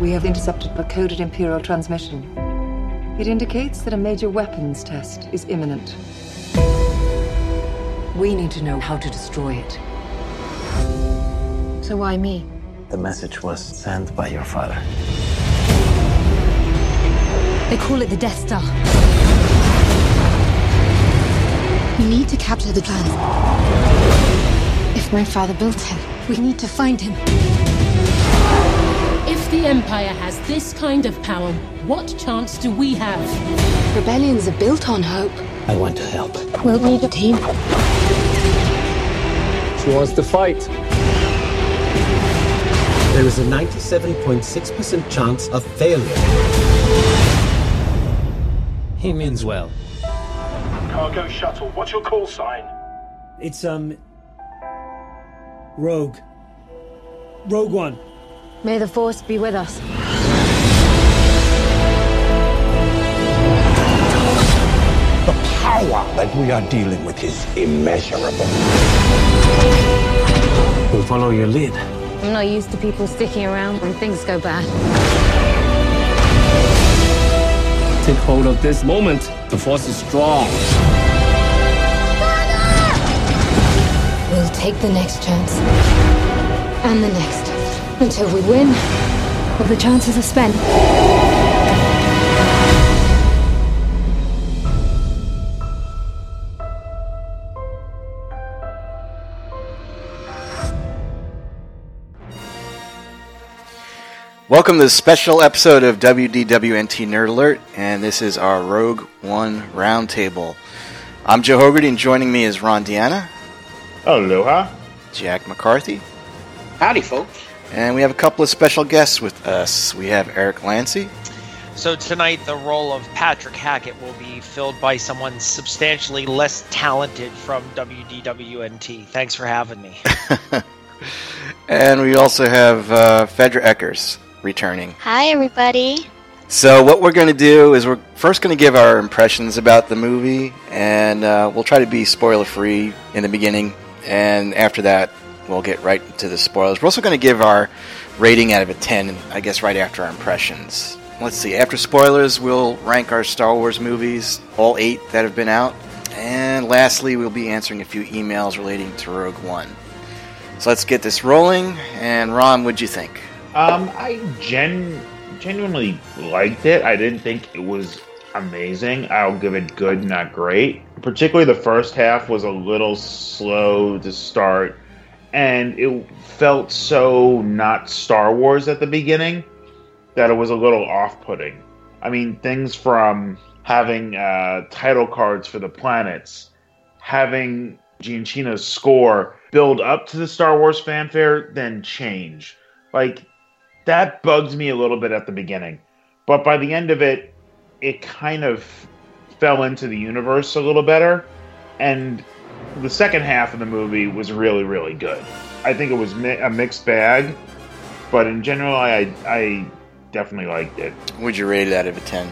We have intercepted a coded Imperial transmission. It indicates that a major weapons test is imminent. We need to know how to destroy it. So why me? The message was sent by your father. They call it the Death Star. We need to capture the planet. If my father built it, we need to find him. If the Empire has this kind of power, what chance do we have? Rebellions are built on hope. I want to help. We'll need a team. She wants to fight. There is a 97.6% chance of failure. He means well. Cargo shuttle, what's your call sign? It's, Rogue. Rogue One. May the Force be with us. The power that we are dealing with is immeasurable. We'll follow your lead. I'm not used to people sticking around when things go bad. Take hold of this moment. The Force is strong. We'll take the next chance. And the next. Until we win. All the chances are spent. Welcome to this special episode of WDWNT Nerd Alert, and this is our Rogue One Roundtable. I'm Joe Hogarty, and joining me is Ron Deanna. Aloha. Jack McCarthy. Howdy, folks. And we have a couple of special guests with us. We have Eric Lancy. So tonight, the role of Patrick Hackett will be filled by someone substantially less talented from WDWNT. Thanks for having me. And we also have Fedra Eckers returning. Hi, everybody. So what we're going to do is we're first going to give our impressions about the movie, and we'll try to be spoiler-free in the beginning, and after that, we'll get right into the spoilers. We're also going to give our rating out of a 10, I guess, right after our impressions. Let's see, after spoilers, we'll rank our Star Wars movies, all 8 that have been out, and lastly, we'll be answering a few emails relating to Rogue One. So let's get this rolling, and Ron, what'd you think? I genuinely liked it. I didn't think it was amazing. I'll give it good, not great. Particularly the first half was a little slow to start, and it felt so not Star Wars at the beginning that it was a little off-putting. I mean, things from having title cards for the planets, having Giacchino's score build up to the Star Wars fanfare, then change. Like, that bugged me a little bit at the beginning. But by the end of it, it kind of fell into the universe a little better. And the second half of the movie was really, really good. I think it was a mixed bag. But in general, I definitely liked it. Would you rate it out of a 10?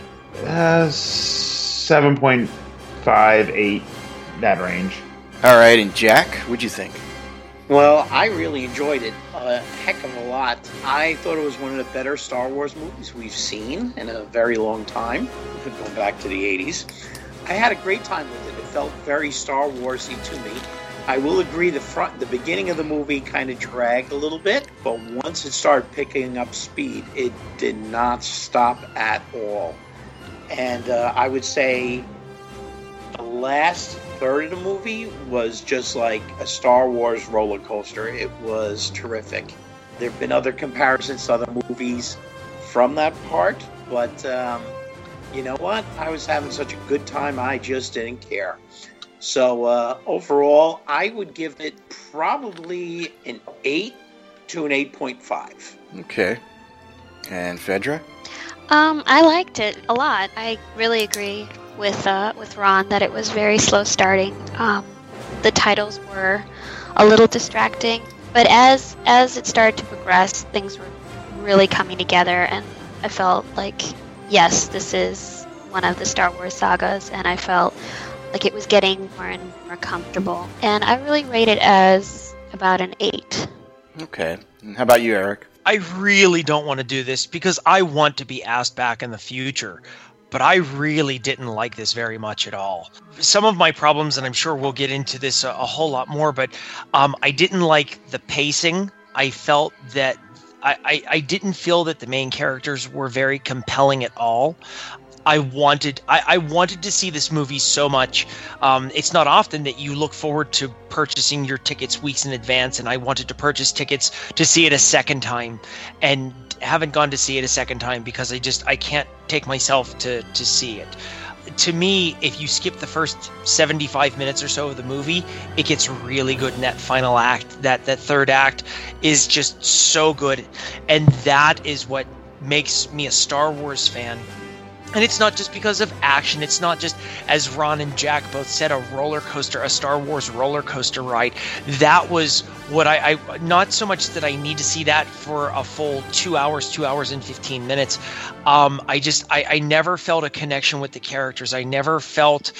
7.5, 8, that range. All right, and Jack, what'd you think? Well, I really enjoyed it a heck of a lot. I thought it was one of the better Star Wars movies we've seen in a very long time, going back to the 80s. I had a great time with it. It felt very Star Wars-y to me. I will agree the beginning of the movie kind of dragged a little bit, but once it started picking up speed, it did not stop at all. And I would say the last third of the movie was just like a Star Wars roller coaster. It was terrific. There have been other comparisons to other movies from that part, but you know what? I was having such a good time, I just didn't care. So overall, I would give it probably an 8 to an 8.5. Okay. And Fedra? I liked it a lot. I really agree with Ron that it was very slow starting. The titles were a little distracting, but as it started to progress, things were really coming together, and I felt like, yes, this is one of the Star Wars sagas, and I felt like it was getting more and more comfortable. And I really rate it as about an 8. Okay. And how about you, Eric? I really don't want to do this because I want to be asked back in the future. But I really didn't like this very much at all. Some of my problems, and I'm sure we'll get into this a whole lot more, but I didn't like the pacing. I felt that I didn't feel that the main characters were very compelling at all. I wanted to see this movie so much. It's not often that you look forward to purchasing your tickets weeks in advance, and I wanted to purchase tickets to see it a second time, and haven't gone to see it a second time because I can't take myself to see it. To me, if you skip the first 75 minutes or so of the movie, it gets really good in that final act. That third act is just so good, and that is what makes me a Star Wars fan. And it's not just because of action. It's not just, as Ron and Jack both said, a Star Wars roller coaster ride. That was what I not so much that I need to see that for a full 2 hours and 15 minutes. I never felt a connection with the characters. I never felt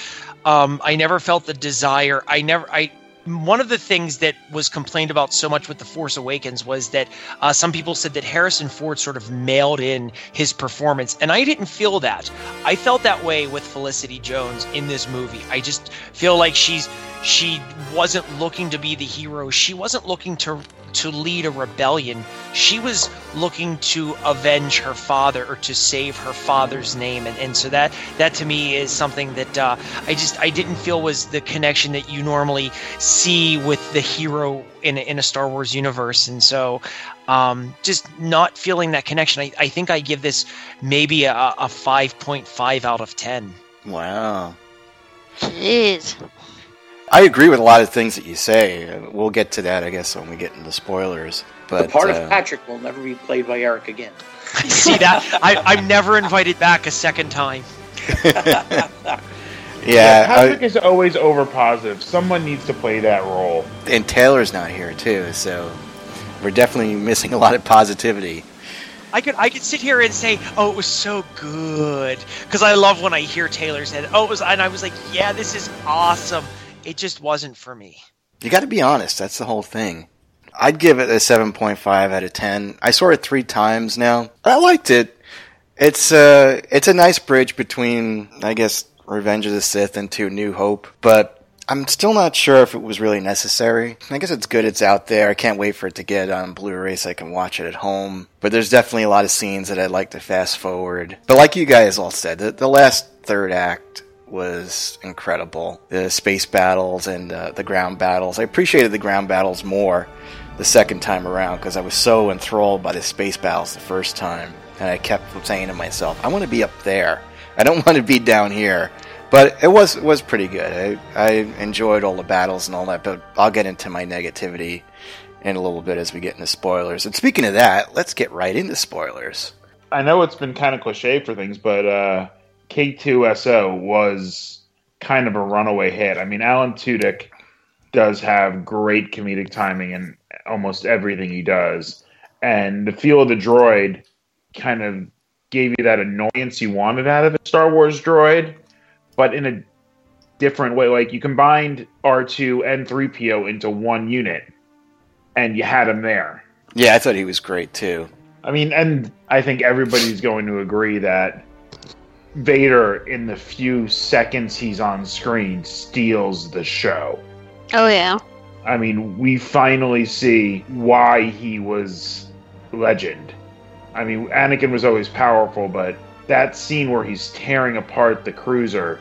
the desire. One of the things that was complained about so much with The Force Awakens was that some people said that Harrison Ford sort of mailed in his performance, and I didn't feel that. I felt that way with Felicity Jones in this movie. I just feel like she wasn't looking to be the hero. She wasn't looking to lead a rebellion. She was looking to avenge her father or to save her father's name, and so that to me is something that I didn't feel was the connection that you normally see with the hero in a Star Wars universe, and so just not feeling that connection. I think I give this maybe a 5.5 out of 10. Wow. Jeez. I agree with a lot of things that you say. We'll get to that, I guess, when we get into spoilers. But the part of Patrick will never be played by Eric again. See that? I'm never invited back a second time. Yeah, Patrick is always over positive. Someone needs to play that role. And Taylor's not here too, so we're definitely missing a lot of positivity. I could sit here and say, "Oh, it was so good," because I love when I hear Taylor's head. Oh, it was, and I was like, "Yeah, this is awesome." It just wasn't for me. You got to be honest. That's the whole thing. I'd give it a 7.5 out of 10. I saw it 3 times now. I liked it. It's a nice bridge between, I guess, Revenge of the Sith and to New Hope, but I'm still not sure if it was really necessary. I guess it's good it's out there. I can't wait for it to get on Blu-ray so I can watch it at home. But there's definitely a lot of scenes that I'd like to fast forward. But like you guys all said, the last third act was incredible. The space battles and the ground battles. I appreciated the ground battles more the second time around because I was so enthralled by the space battles the first time. And I kept saying to myself, I want to be up there. I don't want to be down here. But it was pretty good. I enjoyed all the battles and all that, but I'll get into my negativity in a little bit as we get into spoilers. And speaking of that, let's get right into spoilers. I know it's been kind of cliche for things, but K2SO was kind of a runaway hit. I mean, Alan Tudyk does have great comedic timing in almost everything he does. And the feel of the droid kind of gave you that annoyance you wanted out of a Star Wars droid, but in a different way. Like, you combined R2 and 3PO into one unit, and you had him there. Yeah, I thought he was great, too. I mean, and I think everybody's going to agree that Vader, in the few seconds he's on screen, steals the show. Oh, yeah. I mean, we finally see why he was legend. I mean, Anakin was always powerful, but that scene where he's tearing apart the cruiser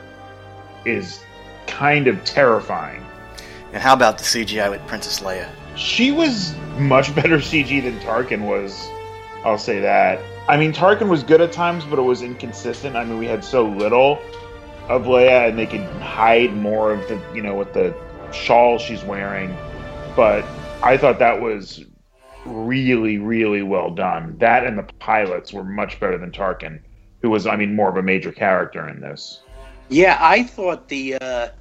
is kind of terrifying. And how about the CGI with Princess Leia? She was much better CG than Tarkin was, I'll say that. I mean, Tarkin was good at times, but it was inconsistent. I mean, we had so little of Leia, and they could hide more of the, with the shawl she's wearing. But I thought that was really, really well done. That and the pilots were much better than Tarkin, who was, more of a major character in this. Yeah, I thought the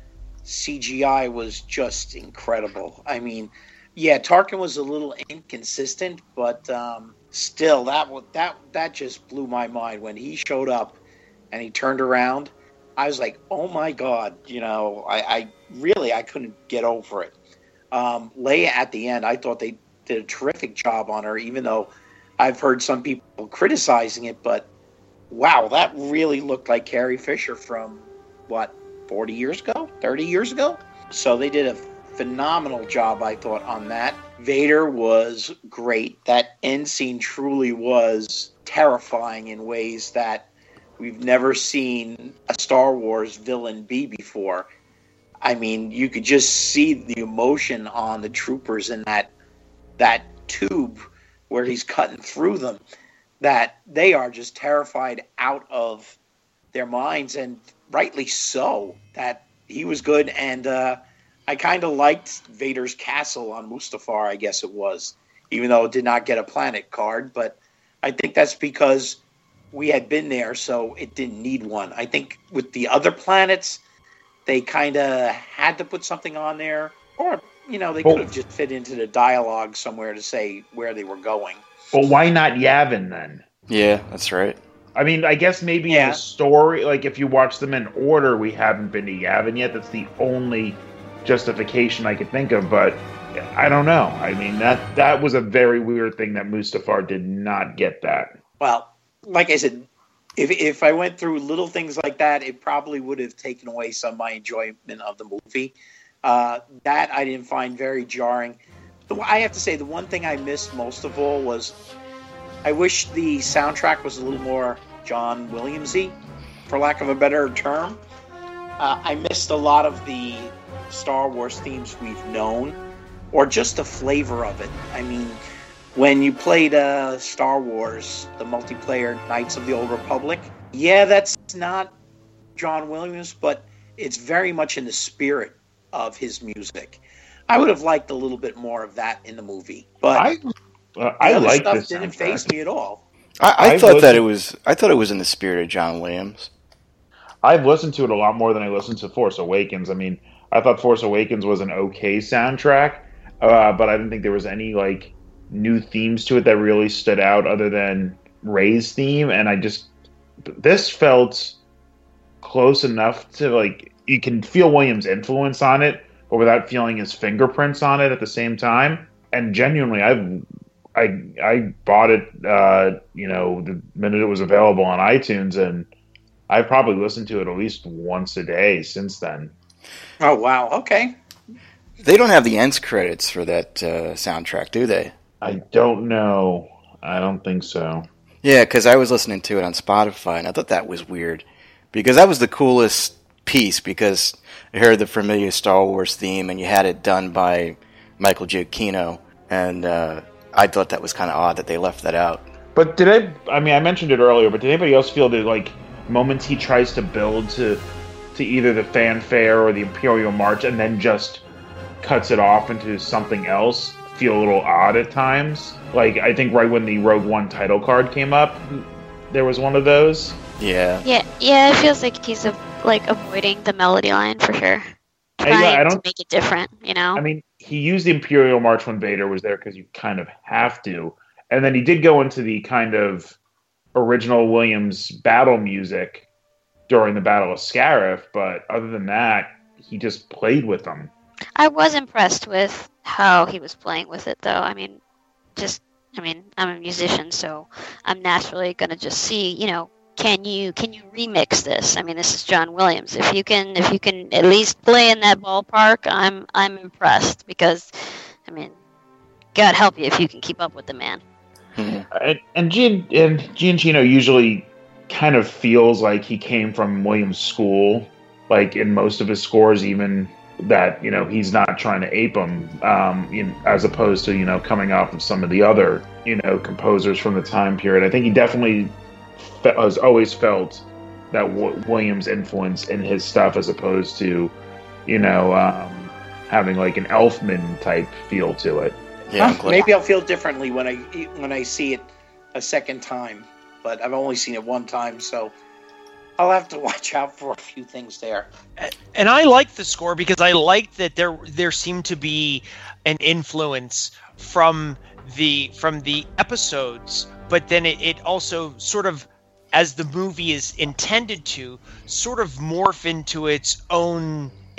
CGI was just incredible. I mean, yeah, Tarkin was a little inconsistent, but still, that just blew my mind when he showed up and he turned around. I was like, oh my god, I couldn't get over it. Leia at the end, I thought they did a terrific job on her, even though I've heard some people criticizing it, but wow, that really looked like Carrie Fisher from, 40 years ago? 30 years ago? So they did a phenomenal job, I thought, on that. Vader was great. That end scene truly was terrifying in ways that we've never seen a Star Wars villain be before. I mean, you could just see the emotion on the troopers in that tube where he's cutting through them, that they are just terrified out of their minds, and rightly so. That he was good, and I kind of liked Vader's castle on Mustafar, I guess it was, even though it did not get a planet card, but I think that's because we had been there, so it didn't need one. I think with the other planets, they kind of had to put something on there, or, they could have just fit into the dialogue somewhere to say where they were going. Well, why not Yavin then? Yeah, that's right. I mean, I guess maybe in the story, like if you watch them in order, we haven't been to Yavin yet. That's the only justification I could think of, but I don't know. I mean, that was a very weird thing that Mustafar did not get that. Well, like I said, if I went through little things like that, it probably would have taken away some of my enjoyment of the movie. That I didn't find very jarring. I have to say, the one thing I missed most of all was I wish the soundtrack was a little more John Williams-y, for lack of a better term. I missed a lot of the Star Wars themes we've known, or just the flavor of it. I mean, when you played Star Wars, the multiplayer Knights of the Old Republic, yeah, that's not John Williams, but it's very much in the spirit of his music. I would have liked a little bit more of that in the movie, but I like stuff this didn't soundtrack. faze me at all. I thought that it was. I thought it was in the spirit of John Williams. I've listened to it a lot more than I listened to Force Awakens. I mean, I thought Force Awakens was an okay soundtrack, but I didn't think there was any new themes to it that really stood out other than Rey's theme. And this felt close enough to you can feel Williams' influence on it, but without feeling his fingerprints on it at the same time. And genuinely, I bought it, the minute it was available on iTunes, and I've probably listened to it at least once a day since then. Oh, wow. Okay. They don't have the ends credits for that soundtrack, do they? I don't know. I don't think so. Yeah, because I was listening to it on Spotify, and I thought that was weird. Because that was the coolest piece, because I heard the familiar Star Wars theme, and you had it done by Michael Giacchino, and I thought that was kind of odd that they left that out. But I mentioned it earlier, but did anybody else feel that, moments he tries to build to either the fanfare or the Imperial March and then just cuts it off into something else feel a little odd at times? I think right when the Rogue One title card came up, there was one of those. Yeah. Yeah, it feels like he's avoiding the melody line for sure. Trying to make it different, I mean, he used the Imperial March when Vader was there because you kind of have to. And then he did go into the kind of original Williams battle music during the Battle of Scarif, but other than that, he just played with them. I was impressed with how he was playing with it, though. I'm a musician, so I'm naturally going to just see, can you remix this? I mean, this is John Williams. If you can at least play in that ballpark, I'm impressed, because, God help you if you can keep up with the man. And Giacchino usually kind of feels like he came from Williams' school, in most of his scores, even that he's not trying to ape him, as opposed to coming off of some of the other composers from the time period. I think he definitely has always felt that Williams' influence in his stuff, as opposed to having an Elfman type feel to it. Yeah, maybe I'll feel differently when I see it a second time, but I've only seen it one time, so I'll have to watch out for a few things there. And I like the score because I like that there seemed to be an influence from the episodes, but then it also sort of, as the movie is intended to, sort of morph into its own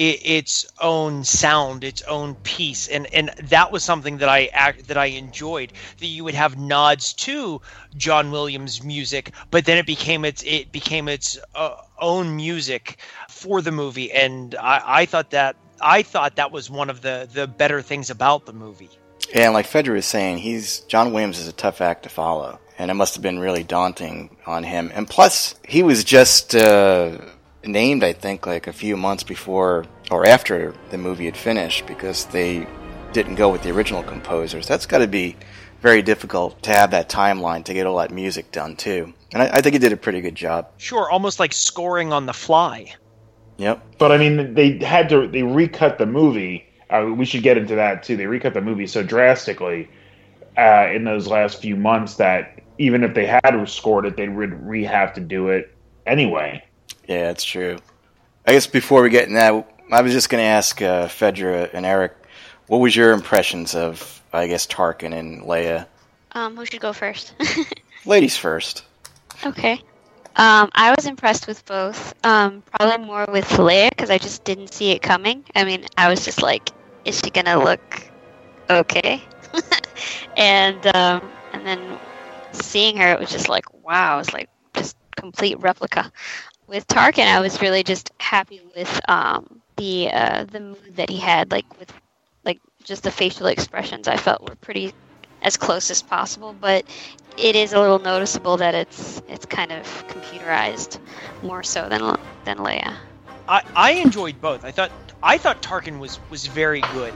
its own sound, its own piece, and that was something that I enjoyed. That you would have nods to John Williams' music, but then it became its own music for the movie, and I thought that was one of the better things about the movie. Yeah, and like Fedra was saying, John Williams is a tough act to follow, and it must have been really daunting on him. And plus, he was just named, I think, like a few months before or after the movie had finished, because they didn't go with the original composers. That's got to be very difficult to have that timeline to get all that music done too. And I think he did a pretty good job. Sure, almost like scoring on the fly. Yep. But I mean, they recut the movie. We should get into that too. They recut the movie so drastically in those last few months that even if they had scored it, they would have to do it anyway. Yeah, that's true. I guess before we get in that, I was just going to ask Fedra and Eric, what was your impressions of, I guess, Tarkin and Leia? Who should go first? Ladies first. Okay. I was impressed with both. Probably more with Leia because I just didn't see it coming. I mean, I was just like, is she gonna look okay? and then seeing her, it was just like, wow, it was like just complete replica. With Tarkin, I was really just happy with the mood that he had, like with like just the facial expressions. I felt were pretty as close as possible, but it is a little noticeable that it's kind of computerized more so than Leia. I enjoyed both. I thought Tarkin was very good.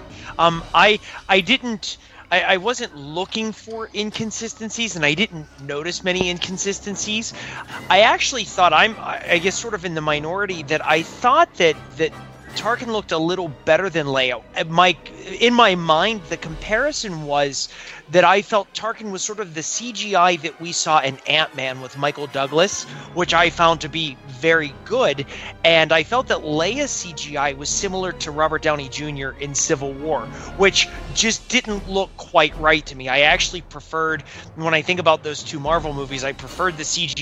I wasn't looking for inconsistencies, and I didn't notice many inconsistencies. I actually thought I guess sort of in the minority that I thought that Tarkin looked a little better than Leia. In my mind, the comparison was that I felt Tarkin was sort of the CGI that we saw in Ant-Man with Michael Douglas, which I found to be very good, and I felt that Leia's CGI was similar to Robert Downey Jr. in Civil War, which just didn't look quite right to me. I actually preferred, when I think about those two Marvel movies, I preferred the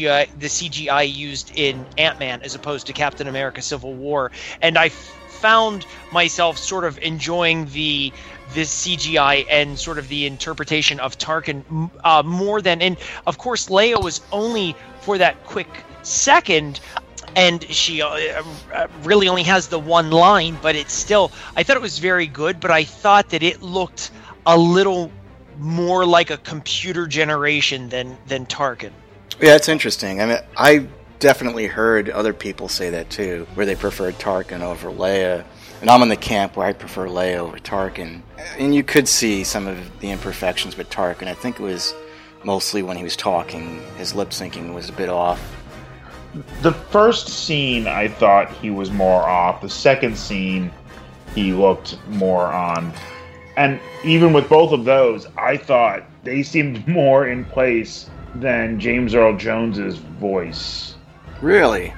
CGI used in Ant-Man as opposed to Captain America Civil War, and I found myself sort of enjoying this CGI and sort of the interpretation of Tarkin more than, and of course Leia was only for that quick second, and she really only has the one line, but it's still, I thought it was very good, but I thought that it looked a little more like a computer generation than Tarkin. Yeah, it's interesting. I mean, I definitely heard other people say that too, where they preferred Tarkin over Leia. And I'm in the camp where I prefer Leia over Tarkin. And you could see some of the imperfections with Tarkin. I think it was mostly when he was talking, his lip syncing was a bit off. The first scene, I thought he was more off. The second scene, he looked more on. And even with both of those, I thought they seemed more in place than James Earl Jones's voice. Really?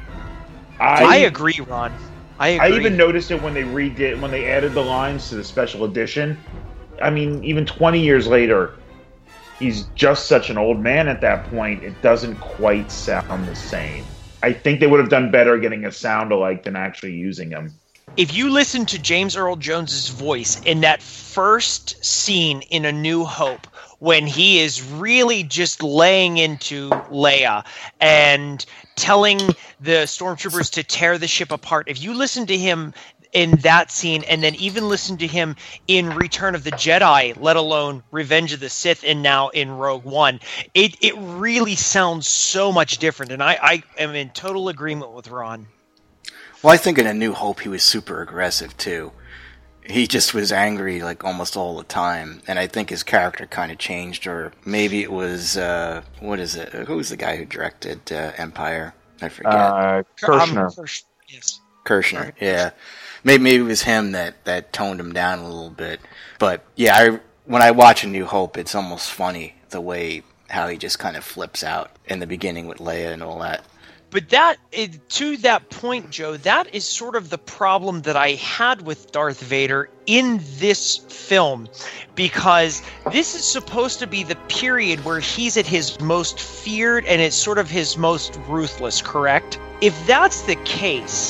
I agree, Ron. I agree. I even noticed it when they added the lines to the special edition. I mean, even 20 years later, he's just such an old man at that point, it doesn't quite sound the same. I think they would have done better getting a sound alike than actually using him. If you listen to James Earl Jones's voice in that first scene in A New Hope, when he is really just laying into Leia and telling the stormtroopers to tear the ship apart, if you listen to him in that scene and then even listen to him in Return of the Jedi, let alone Revenge of the Sith and now in Rogue One, it really sounds so much different, and I am in total agreement with Ron. Well, I think in A New Hope he was super aggressive too. He just was angry like almost all the time, and I think his character kind of changed, or maybe it was what is it? Who was the guy who directed Empire? I forget. Kershner. Yes. Kershner. Yeah, maybe it was him that toned him down a little bit. But yeah, when I watch A New Hope, it's almost funny the way how he just kind of flips out in the beginning with Leia and all that. But to that point, Joe, that is sort of the problem that I had with Darth Vader in this film, because this is supposed to be the period where he's at his most feared and it's sort of his most ruthless, correct? If that's the case,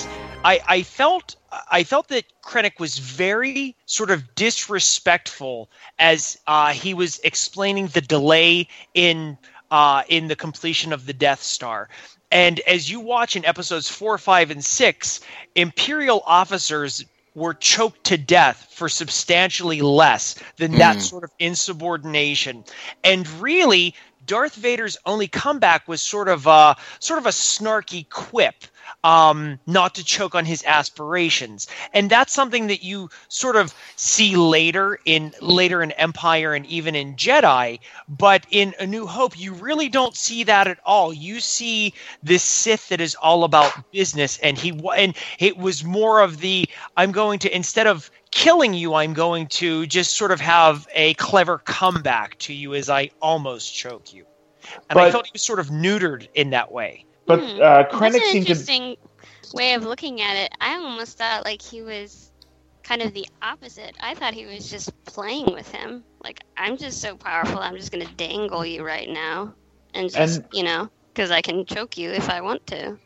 I felt that Krennic was very sort of disrespectful as he was explaining the delay in the completion of the Death Star. And as you watch in episodes 4, 5, and 6, Imperial officers were choked to death for substantially less than that sort of insubordination. And really, Darth Vader's only comeback was sort of a snarky quip, not to choke on his aspirations. And that's something that you sort of see later in Empire and even in Jedi, but in A New Hope, you really don't see that at all. You see this Sith that is all about business, and it was more of the, I'm going to, instead of killing you, I'm going to just sort of have a clever comeback to you as I almost choke you. And I felt he was sort of neutered in that way. But Krennic That's an seemed interesting way of looking at it. I almost thought like he was kind of the opposite. I thought he was just playing with him. Like, I'm just so powerful, I'm just going to dangle you right now. And just, because I can choke you if I want to.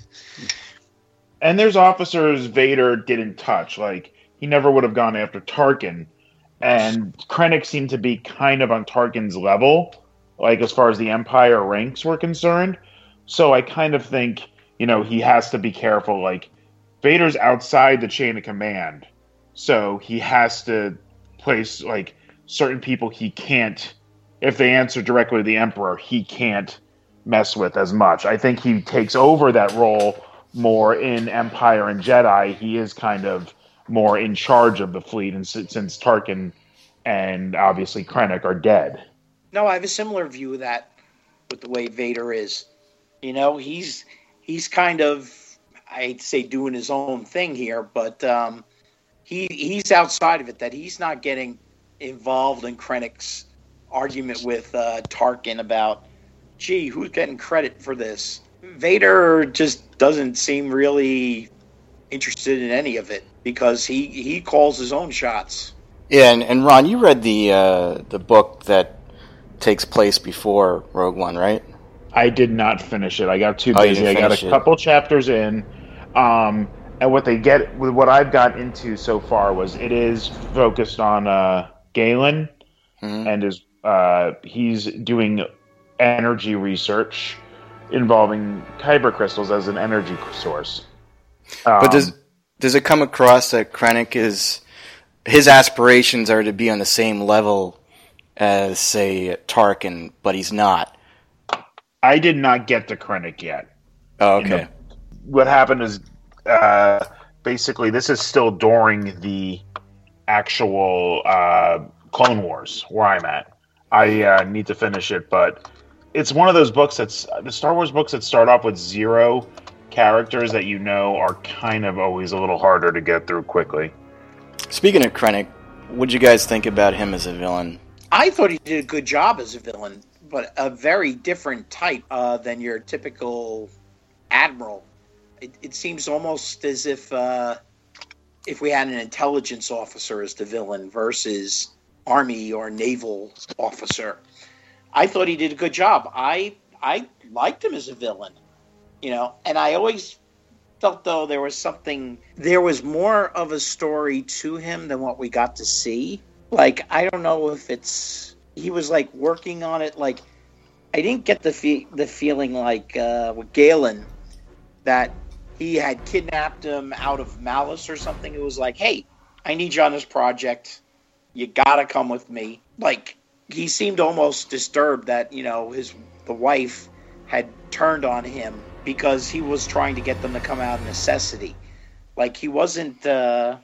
And there's officers Vader didn't touch. Like, he never would have gone after Tarkin. And Krennic seemed to be kind of on Tarkin's level, like as far as the Empire ranks were concerned. So I kind of think, he has to be careful. Like, Vader's outside the chain of command. So he has to place, like, certain people he can't, if they answer directly to the Emperor, he can't mess with as much. I think he takes over that role more in Empire and Jedi. He is kind of more in charge of the fleet, and since Tarkin and obviously Krennic are dead. No, I have a similar view of that with the way Vader is. He's kind of, I hate to say doing his own thing here, but he's outside of it, that he's not getting involved in Krennic's argument with Tarkin about, gee, who's getting credit for this? Vader just doesn't seem really interested in any of it because he calls his own shots. Yeah, and Ron, you read the book that takes place before Rogue One, right? I did not finish it. I got too busy. I got a couple chapters in. And what I've got into so far was it is focused on Galen, and he's doing energy research involving kyber crystals as an energy source. But does it come across that Krennic his aspirations are to be on the same level as, say, Tarkin, but he's not? I did not get to Krennic yet. Oh, okay. What happened is, basically, this is still during the actual Clone Wars, where I'm at. I need to finish it, but it's one of those books the Star Wars books that start off with 0 characters that are kind of always a little harder to get through quickly. Speaking of Krennic, what'd you guys think about him as a villain? I thought he did a good job as a villain, but a very different type than your typical admiral. It seems almost as if we had an intelligence officer as the villain versus army or naval officer. I thought he did a good job. I liked him as a villain, and I always felt though there was more of a story to him than what we got to see. Like, I don't know if he was like working on it. Like, I didn't get the feeling like with Galen that he had kidnapped him out of malice or something. It was like, hey, I need you on this project. You gotta come with me. Like, he seemed almost disturbed that, the wife had turned on him because he was trying to get them to come out of necessity. Like, he wasn't the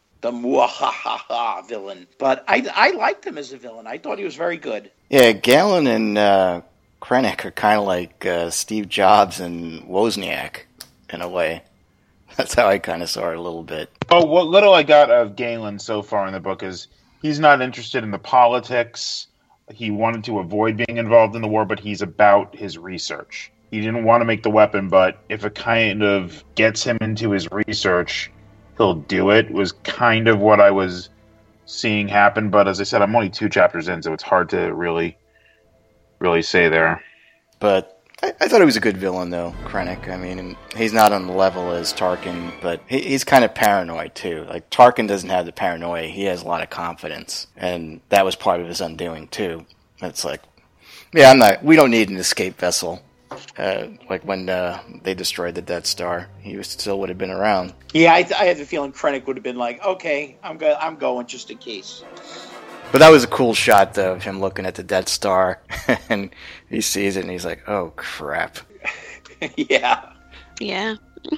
muahaha villain. But I liked him as a villain. I thought he was very good. Yeah, Galen and Krennic are kind of like Steve Jobs and Wozniak in a way. That's how I kind of saw it a little bit. Oh, what little I got of Galen so far in the book is he's not interested in the politics. He wanted to avoid being involved in the war, but he's about his research. He didn't want to make the weapon, but if it kind of gets him into his research, he'll do it, was kind of what I was seeing happen. But as I said, I'm only 2 chapters in, so it's hard to really say there. But I thought he was a good villain, though, Krennic. I mean, he's not on the level as Tarkin, but he's kind of paranoid, too. Like, Tarkin doesn't have the paranoia. He has a lot of confidence, and that was part of his undoing, too. It's like, yeah, we don't need an escape vessel. Like when they destroyed the Death Star, he still would have been around. Yeah, I have the feeling Krennic would have been like, okay, I'm going just in case. But that was a cool shot, though, of him looking at the Death Star, and he sees it, and he's like, oh, crap. Yeah. Yeah.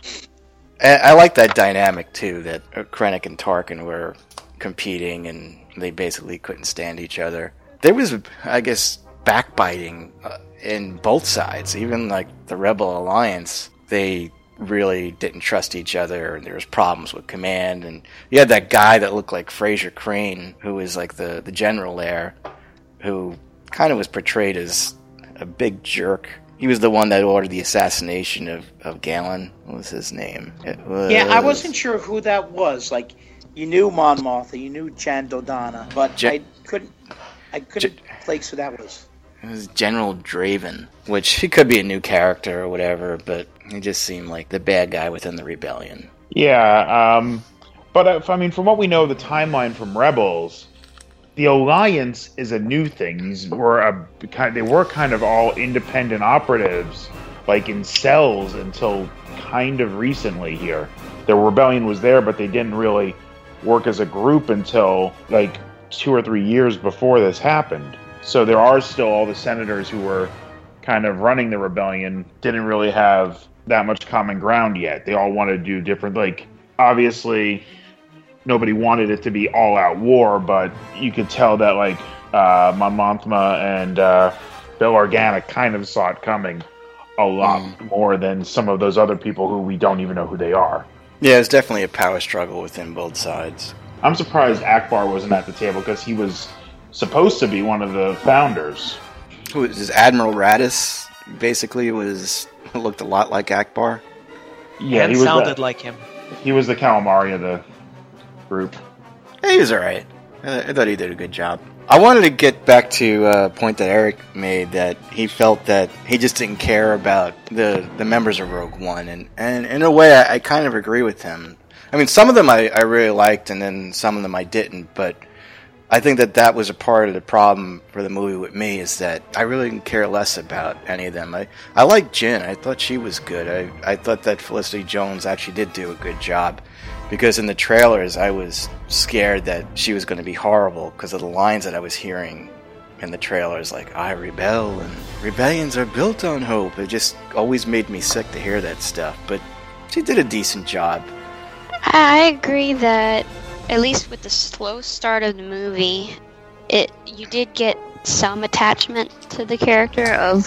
I like that dynamic, too, that Krennic and Tarkin were competing, and they basically couldn't stand each other. There was, I guess, backbiting in both sides. Even, like, the Rebel Alliance, they really didn't trust each other, and there was problems with command, and you had that guy that looked like Fraser Crane, who was like the general there, who kind of was portrayed as a big jerk. He was the one that ordered the assassination of Galen. What was his name? Yeah, I wasn't sure who that was. Like, you knew Mon Mothma, you knew Jan Dodonna, but I couldn't place who that was. It was General Draven, which he could be a new character or whatever, but he just seemed like the bad guy within the rebellion. Yeah, but I mean, from what we know of the timeline from Rebels, the Alliance is a new thing. They were kind of all independent operatives, like in cells, until kind of recently here. The rebellion was there, but they didn't really work as a group until like 2 or 3 years before this happened. So there are still all the senators who were kind of running the rebellion, didn't really have that much common ground yet. They all wanted to do different, like, obviously nobody wanted it to be all-out war, but you could tell that, like, Mon Mothma and Bail Organa kind of saw it coming a lot more than some of those other people who we don't even know who they are. Yeah, it's definitely a power struggle within both sides. I'm surprised Akbar wasn't at the table, because he was supposed to be one of the founders. Who was this? Admiral Raddus basically looked a lot like Akbar. Yeah, and he sounded like him. He was the calamari of the group. Yeah, he was alright. I thought he did a good job. I wanted to get back to a point that Eric made, that he felt that he just didn't care about the members of Rogue One, and in a way I kind of agree with him. I mean, some of them I really liked, and then some of them I didn't, but I think that was a part of the problem for the movie with me, is that I really didn't care less about any of them. I liked Jyn. I thought she was good. I thought that Felicity Jones actually did do a good job, because in the trailers I was scared that she was going to be horrible because of the lines that I was hearing in the trailers, like, I rebel, and rebellions are built on hope. It just always made me sick to hear that stuff, but she did a decent job. I agree that, at least with the slow start of the movie, you did get some attachment to the character of,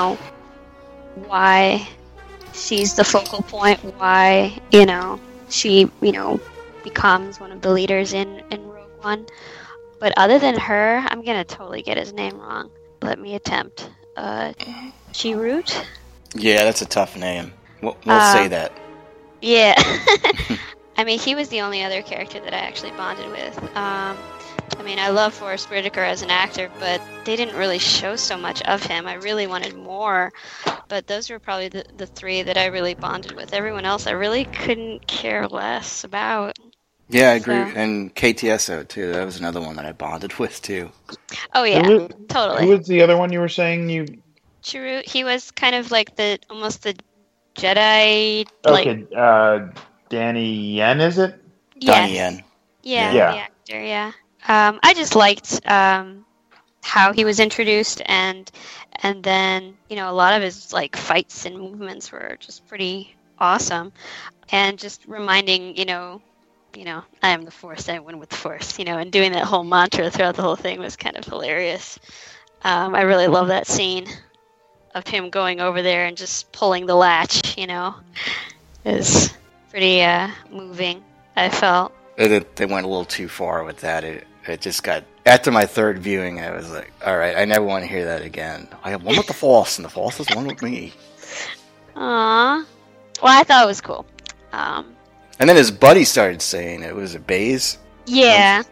why she's the focal point, why, she, becomes one of the leaders in Rogue One. But other than her, I'm gonna totally get his name wrong. Let me attempt. Chirrut? Yeah, that's a tough name. We'll say that. Yeah. I mean, he was the only other character that I actually bonded with. I mean, I love Forrest Whitaker as an actor, but they didn't really show so much of him. I really wanted more, but those were probably the three that I really bonded with. Everyone else I really couldn't care less about. Yeah, I agree. So. And KTSO, too. That was another one that I bonded with, too. Oh, yeah, totally. Who was the other one you were saying? Chirrut, he was kind of like almost the Jedi... Okay, Danny Yen, is it? Yes. Donnie Yen. Yeah, the actor, yeah. I just liked how he was introduced, and then, a lot of his, fights and movements were just pretty awesome. And just reminding, I am the Force, I win with the Force, and doing that whole mantra throughout the whole thing was kind of hilarious. I really love that scene of him going over there and just pulling the latch, is pretty moving, I felt. They went a little too far with that. It just got... After my third viewing, I was like, alright, I never want to hear that again. I have one with the Force, and the Force is one with me. Aww. Well, I thought it was cool. And then his buddy started saying it. Was it Baze? Yeah.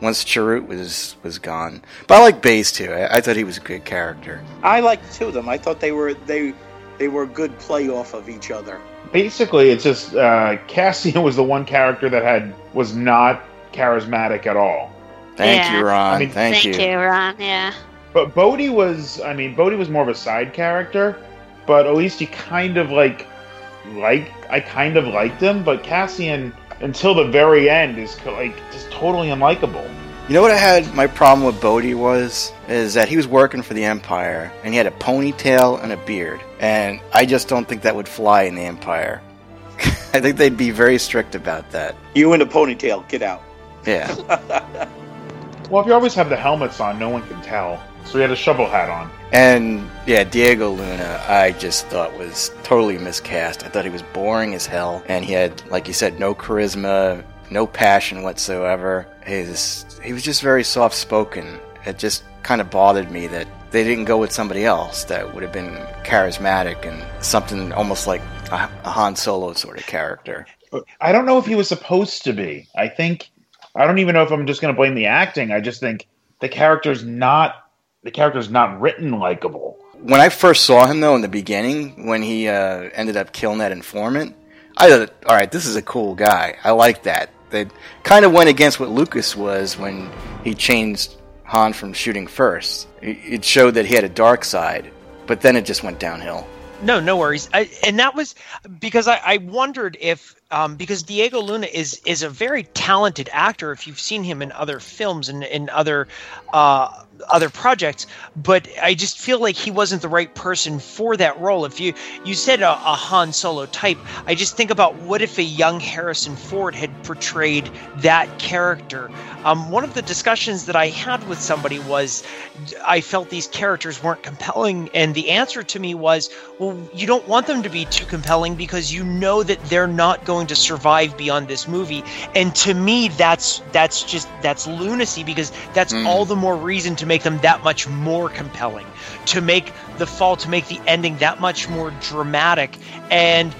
once Chirrut was gone. But I like Baze too. I thought he was a good character. I liked the two of them. I thought they were a good play off of each other. Basically, it's just Cassian was the one character that was not charismatic at all. Thank you, Ron. Thank you, Ron. Yeah. But Bodhi was more of a side character, but at least you kind of I kind of liked him. But Cassian, until the very end, is just totally unlikable. You know what my problem with Bodhi is that he was working for the Empire, and he had a ponytail and a beard, and I just don't think that would fly in the Empire. I think they'd be very strict about that. You and a ponytail, get out. Yeah. Well, if you always have the helmets on, no one can tell. So he had a shovel hat on. And, yeah, Diego Luna, I just thought was totally miscast. I thought he was boring as hell, and he had, like you said, no charisma, no passion whatsoever. He was just very soft-spoken. It just kind of bothered me that they didn't go with somebody else that would have been charismatic and something almost like a Han Solo sort of character. I don't know if he was supposed to be. I don't even know if I'm just going to blame the acting. I just think the character's not written likable. When I first saw him, though, in the beginning, when he ended up killing that informant, I thought, all right, this is a cool guy. I like that. They kind of went against what Lucas was when he changed Han from shooting first. It showed that he had a dark side, but then it just went downhill. No worries. And that was because I wondered if because Diego Luna is a very talented actor if you've seen him in other films and in other projects, but I just feel like he wasn't the right person for that role. If you said a Han Solo type, I just think about what if a young Harrison Ford had portrayed that character. One of the discussions that I had with somebody was I felt these characters weren't compelling, and the answer to me was, well, you don't want them to be too compelling because you know that they're not going to survive beyond this movie. And to me, that's lunacy, because that's all the more reason to make them that much more compelling, to make the ending that much more dramatic. And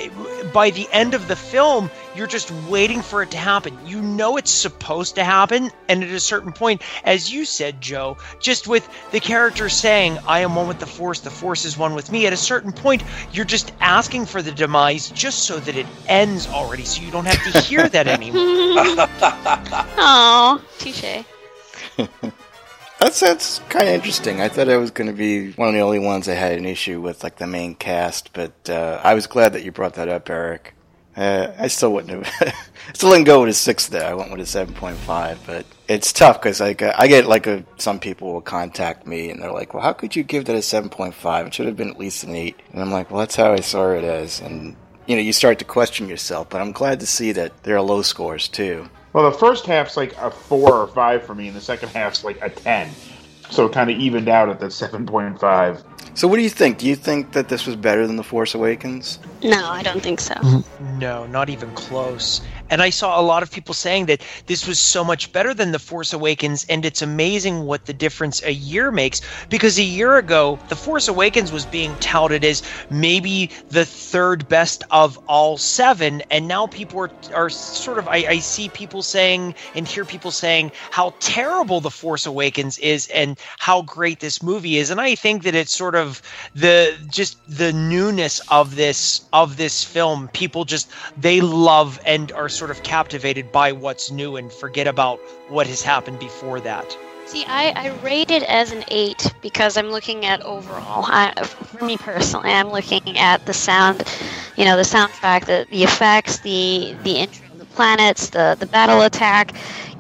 by the end of the film, you're just waiting for it to happen. You know it's supposed to happen, and at a certain point, as you said, Joe, just with the character saying, I am one with the Force is one with me, at a certain point, you're just asking for the demise just so that it ends already, so you don't have to hear that anymore. Aw, touche. That's kind of interesting. I thought I was going to be one of the only ones that had an issue with the main cast, but I was glad that you brought that up, Eric. I still wouldn't have. Still didn't go with a 6 there. I went with a 7.5, but it's tough because I get some people will contact me and they're like, "Well, how could you give that a 7.5? It should have been at least an 8." And I'm like, "Well, that's how I saw it as." And you start to question yourself. But I'm glad to see that there are low scores too. Well, the first half's like a 4 or 5 for me, and the second half's like a 10. So it kind of evened out at that 7.5. So what do you think? Do you think that this was better than The Force Awakens? No, I don't think so. No, not even close. And I saw a lot of people saying that this was so much better than The Force Awakens, and it's amazing what the difference a year makes. Because a year ago, The Force Awakens was being touted as maybe the third best of all 7, and now people are sort of, I see people saying and hear people saying how terrible The Force Awakens is and how great this movie is. And I think that it's sort of the newness of this film. People they love and are sort of captivated by what's new and forget about what has happened before that. See, I rate it as an 8 because I'm looking at overall. For me personally, I'm looking at the sound, the soundtrack, the effects, the intro of the planets, the battle attack.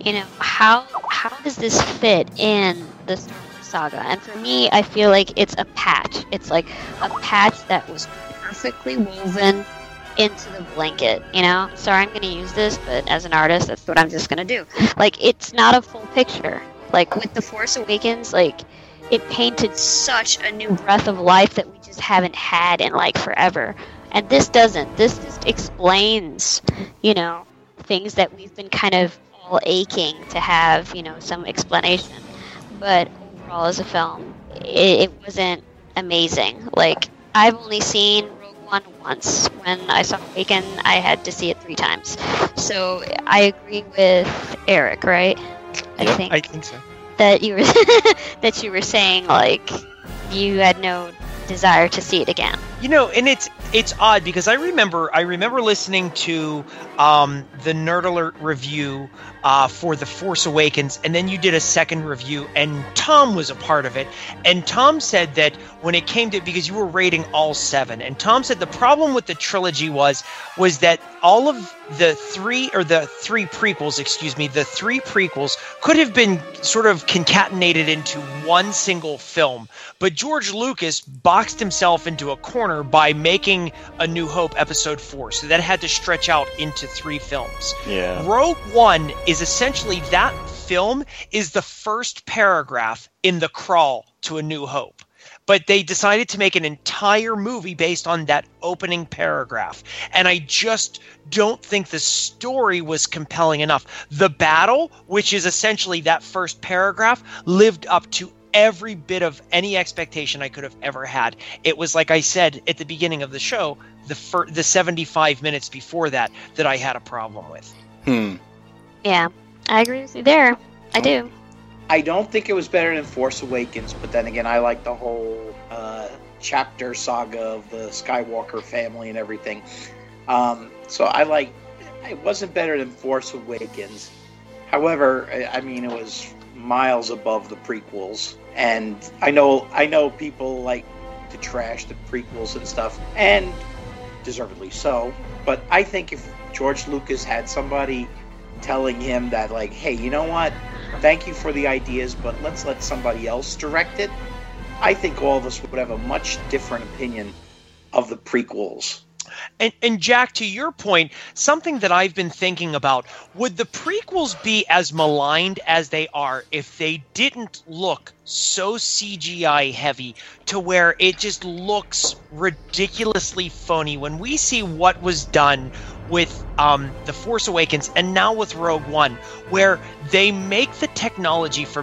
How does this fit in the Star Wars saga? And for me, I feel like it's a patch. It's like a patch that was perfectly woven into the blanket, Sorry, I'm going to use this, but as an artist, that's what I'm just going to do. It's not a full picture. With The Force Awakens, it painted such a new breath of life that we just haven't had in, forever. And this doesn't. This just explains, things that we've been kind of all aching to have, some explanation. But overall, as a film, it wasn't amazing. I've only seen Rogue One once. When I saw Awaken, I had to see it 3 times. So I agree with Eric, right? I think so. That you were that you were saying like you had no desire to see it again. And it's odd because I remember listening to the Nerd Alert review for The Force Awakens, and then you did a second review, and Tom was a part of it. And Tom said that when it came to, because you were rating all 7, and Tom said the problem with the trilogy was that all of the three prequels could have been sort of concatenated into one single film, but George Lucas boxed himself into a corner by making A New Hope Episode 4, so that had to stretch out into 3 films. Yeah. Rogue One is essentially, that film is the first paragraph in the crawl to A New Hope. But they decided to make an entire movie based on that opening paragraph. And I just don't think the story was compelling enough. The battle, which is essentially that first paragraph, lived up to every bit of any expectation I could have ever had. It was, like I said at the beginning of the show, the 75 minutes before that I had a problem with. Yeah, I agree with you there. I do. I don't think it was better than Force Awakens, but then again, I like the whole chapter saga of the Skywalker family and everything. So it wasn't better than Force Awakens. However, I mean, it was miles above the prequels. And I know people like to trash the prequels and stuff, and deservedly so. But I think if George Lucas had somebody telling him that, like, hey, you know what? Thank you for the ideas, but let's let somebody else direct it, I think all of us would have a much different opinion of the prequels. And Jack, to your point, something that I've been thinking about, would the prequels be as maligned as they are if they didn't look so CGI heavy to where it just looks ridiculously phony? When we see what was done with The Force Awakens and now with Rogue One, where they make the technology from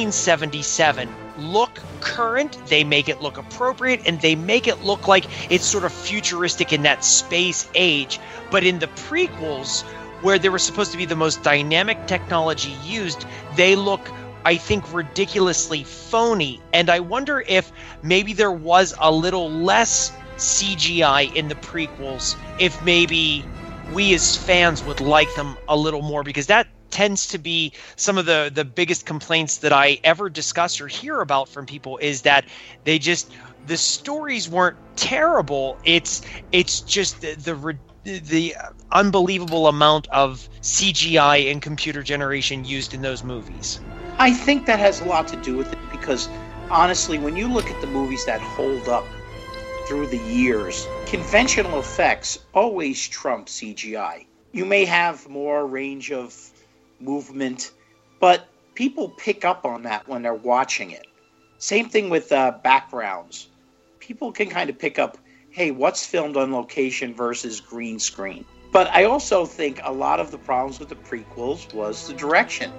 1977 look current, they make it look appropriate, and they make it look like it's sort of futuristic in that space age. But in the prequels, where there was supposed to be the most dynamic technology used, they look, I think, ridiculously phony. And I wonder if maybe there was a little less CGI in the prequels, if maybe we as fans would like them a little more, because that tends to be some of the biggest complaints that I ever discuss or hear about from people, is that the stories weren't terrible. It's just the unbelievable amount of CGI and computer generation used in those movies. I think that has a lot to do with it, because honestly, when you look at the movies that hold up through the years, conventional effects always trump CGI. You may have more range of movement, but people pick up on that when they're watching it. Same thing with backgrounds. People can kind of pick up, hey, what's filmed on location versus green screen. But I also think a lot of the problems with the prequels was the direction.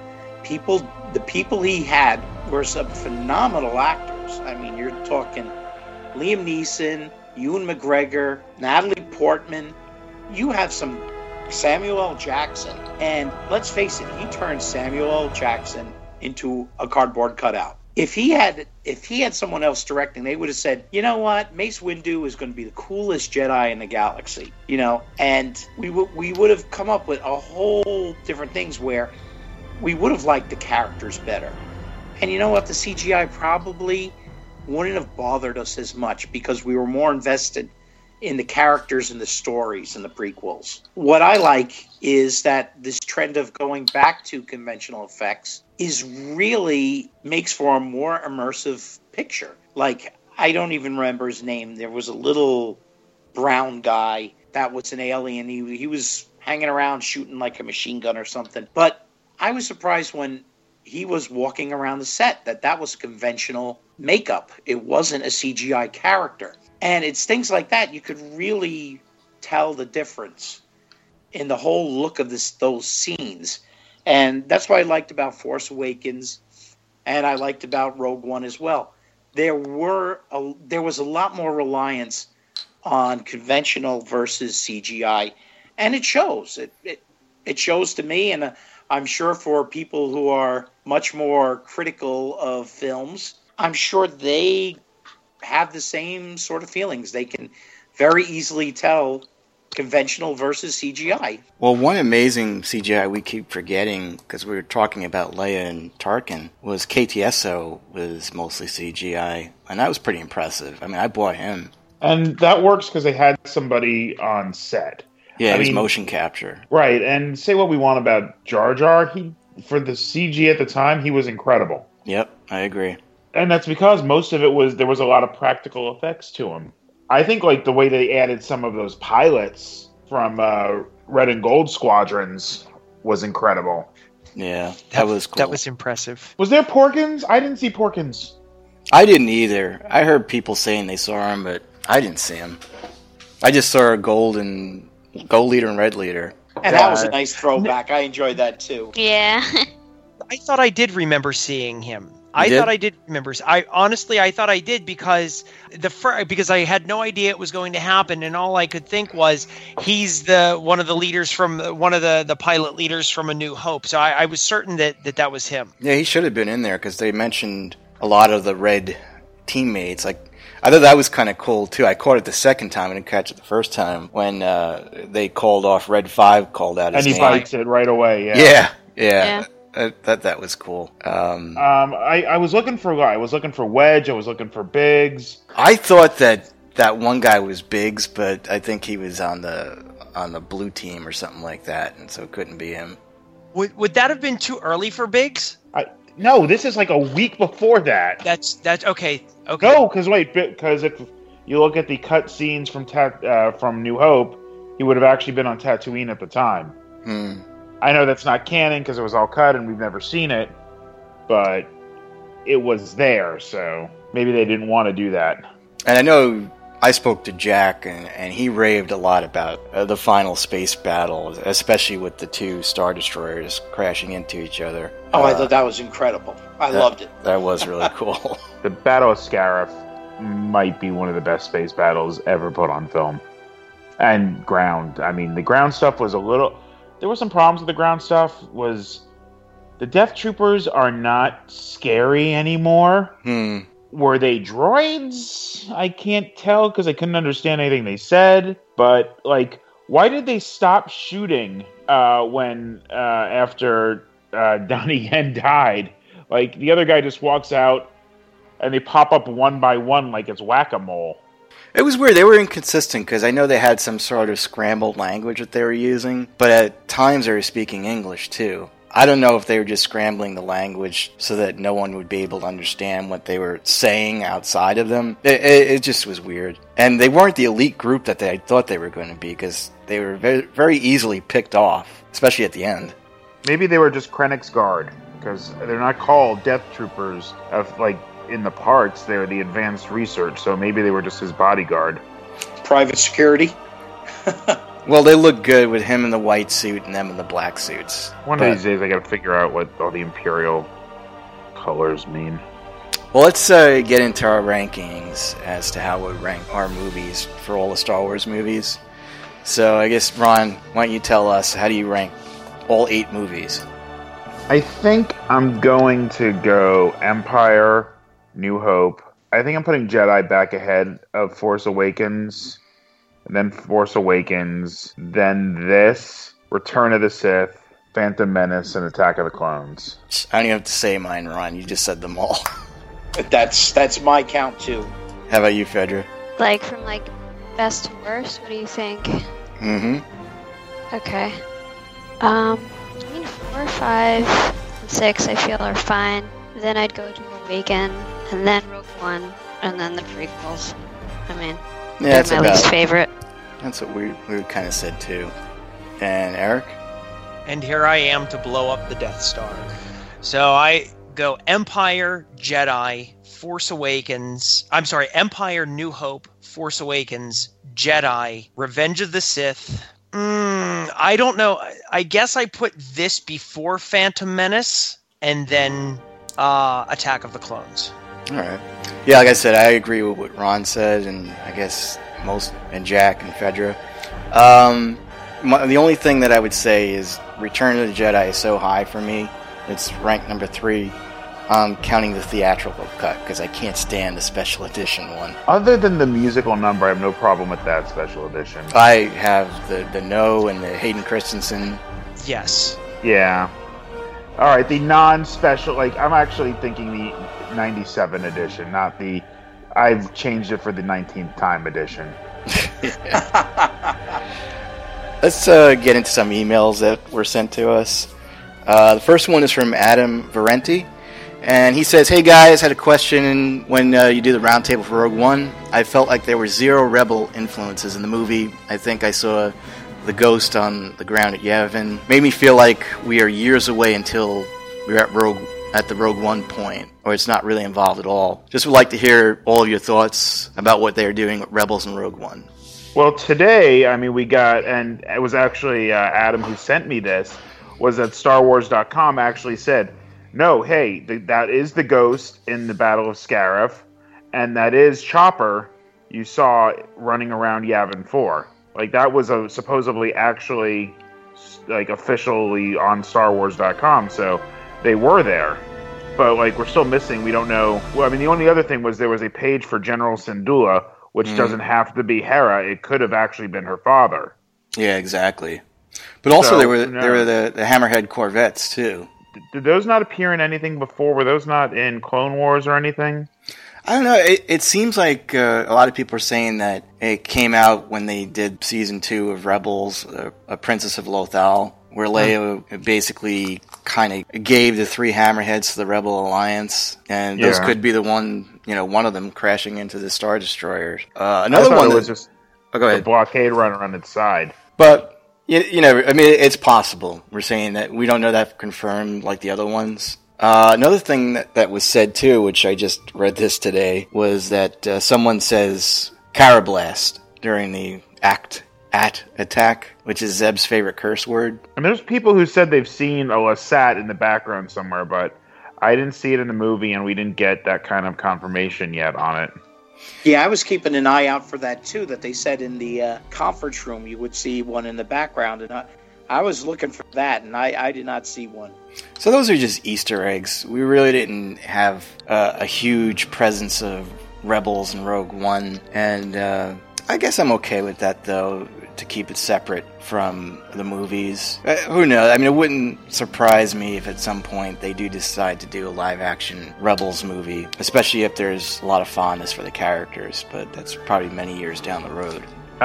The people he had were some phenomenal actors. I mean, you're talking Liam Neeson, Ewan McGregor, Natalie Portman. You have some Samuel L. Jackson, and let's face it, he turned Samuel L. Jackson into a cardboard cutout. If he had someone else directing, they would have said, you know what, Mace Windu is going to be the coolest Jedi in the galaxy, and we would have come up with a whole different things where we would have liked the characters better. And you know what, the CGI probably wouldn't have bothered us as much because we were more invested in the characters and the stories in the prequels. What I like is that this trend of going back to conventional effects is really makes for a more immersive picture. Like, I don't even remember his name. There was a little brown guy that was an alien. He was hanging around shooting like a machine gun or something. But I was surprised when he was walking around the set that was conventional makeup. It wasn't a CGI character. And it's things like that you could really tell the difference in the whole look of those scenes. And that's what I liked about Force Awakens, and I liked about Rogue One as well. There was a lot more reliance on conventional versus CGI, and it shows. It shows to me, and I'm sure for people who are much more critical of films, I'm sure they have the same sort of feelings. They can very easily tell conventional versus CGI. Well, one amazing CGI we keep forgetting, because we were talking about Leia and Tarkin, was KTSO was mostly CGI, and that was pretty impressive. I mean, I bought him. And that works because they had somebody on set. Yeah, it was motion capture. Right, and say what we want about Jar Jar, for the CG at the time, he was incredible. Yep, I agree. And that's because most of it there was a lot of practical effects to him. I think like the way they added some of those pilots from Red and Gold Squadrons was incredible. Yeah, that was cool. That was impressive. Was there Porkins? I didn't see Porkins. I didn't either. I heard people saying they saw him, but I didn't see him. I just saw a gold leader and red leader. And that was a nice throwback. I enjoyed that too. Yeah. I thought I did remember seeing him. I thought I did remember. I thought I did because because I had no idea it was going to happen, and all I could think was he's one of the leaders from one of the pilot leaders from A New Hope. So I was certain that was him. Yeah, he should have been in there because they mentioned a lot of the Red teammates. Like, I thought that was kind of cool too. I caught it the second time. I didn't catch it the first time when they called off Red 5, called out his name. And he bites it right away. Yeah. Yeah. That was cool. I was looking for Wedge. I was looking for Biggs. I thought that one guy was Biggs, but I think he was on the blue team or something like that, and so it couldn't be him. Would that have been too early for Biggs? No, this is like a week before that. That's okay. Okay. No, because if you look at the cut scenes from New Hope, he would have actually been on Tatooine at the time. I know that's not canon because it was all cut and we've never seen it, but it was there, so maybe they didn't want to do that. And I know I spoke to Jack, and he raved a lot about the final space battle, especially with the two Star Destroyers crashing into each other. Oh, I thought that was incredible. I loved it. That was really cool. The Battle of Scarif might be one of the best space battles ever put on film. And ground. I mean, the ground stuff was there were some problems with the ground stuff. The Death Troopers are not scary anymore. Were they droids? I can't tell because I couldn't understand anything they said. But, like, why did they stop shooting after Donnie Yen died? Like, the other guy just walks out and they pop up one by one like it's whack-a-mole. It was weird. They were inconsistent because I know they had some sort of scrambled language that they were using, but at times they were speaking English too. I don't know if they were just scrambling the language so that no one would be able to understand what they were saying outside of them. It just was weird. And they weren't the elite group that I thought they were going to be because they were very, very easily picked off, especially at the end. Maybe they were just Krennic's guard because they're not called Death Troopers in the parts. They're the advanced research, so maybe they were just his bodyguard. Private security. Well, they look good with him in the white suit and them in the black suits. One of these days I gotta figure out what all the Imperial colors mean. Well, let's get into our rankings as to how we rank our movies for all the Star Wars movies. So I guess, Ron, why don't you tell us, how do you rank all 8 movies? I think I'm going to go Empire, New Hope. I think I'm putting Jedi back ahead of Force Awakens, and then Force Awakens, then this, Return of the Sith, Phantom Menace, and Attack of the Clones. I don't even have to say mine, Ron. You just said them all. That's my count too. How about you, Fedra? Like from best to worst, what do you think? Okay. I mean 4, 5, and 6 I feel are fine. Then I'd go to Awaken, and then Rogue One, and then the prequels. I mean, yeah, they're my least favorite. That's what we kind of said too. And Eric? And here I am to blow up the Death Star. So I go Empire, Jedi, Force Awakens. I'm sorry, Empire, New Hope, Force Awakens, Jedi, Revenge of the Sith. I don't know. I guess I put this before Phantom Menace, and then Attack of the Clones. All right. Yeah, like I said, I agree with what Ron said, and I guess and Jack and Fedra. The only thing that I would say is Return of the Jedi is so high for me. It's ranked number 3. Counting the theatrical cut, because I can't stand the special edition one. Other than the musical number, I have no problem with that special edition. I have the No and the Hayden Christensen. Yes. Yeah. All right, the non-special, I'm actually thinking the 97 edition, not the... I've changed it for the 19th time edition. Let's get into some emails that were sent to us. The first one is from Adam Valenti. And he says, "Hey guys, had a question. When you do the roundtable for Rogue One, I felt like there were 0 Rebel influences in the movie. I think I saw the ghost on the ground at Yavin. Made me feel like we are years away until we're at the Rogue One point, or it's not really involved at all. Just would like to hear all of your thoughts about what they are doing with Rebels and Rogue One." Well, today, we got, and it was actually Adam who sent me this, was that StarWars.com actually said, no, hey, that is the ghost in the Battle of Scarif, and that is Chopper you saw running around Yavin 4. That was supposedly actually, officially on StarWars.com, so they were there. But, we're still missing, we don't know. Well, the only other thing was there was a page for General Syndulla, which doesn't have to be Hera. It could have actually been her father. Yeah, exactly. But also there were the Hammerhead Corvettes, too. Did those not appear in anything before? Were those not in Clone Wars or anything? I don't know. It seems like a lot of people are saying that it came out when they did Season 2 of Rebels, A Princess of Lothal, where Leia basically kind of gave the 3 Hammerheads to the Rebel Alliance, and those could be the one of them crashing into the Star Destroyer. Another one was just the blockade runner on its side. But... it's possible. We're saying that we don't know that confirmed like the other ones. Another thing that was said too, which I just read this today, was that someone says Carablast during the at attack, which is Zeb's favorite curse word. And there's people who said they've seen a Lasat in the background somewhere, but I didn't see it in the movie, and we didn't get that kind of confirmation yet on it. Yeah, I was keeping an eye out for that too, that they said in the conference room you would see one in the background, and I was looking for that, and I did not see one. So those are just Easter eggs. We really didn't have a huge presence of Rebels and Rogue One, and I guess I'm okay with that, though, to keep it separate from the movies. Who knows? It wouldn't surprise me if at some point they do decide to do a live-action Rebels movie, especially if there's a lot of fondness for the characters, but that's probably many years down the road.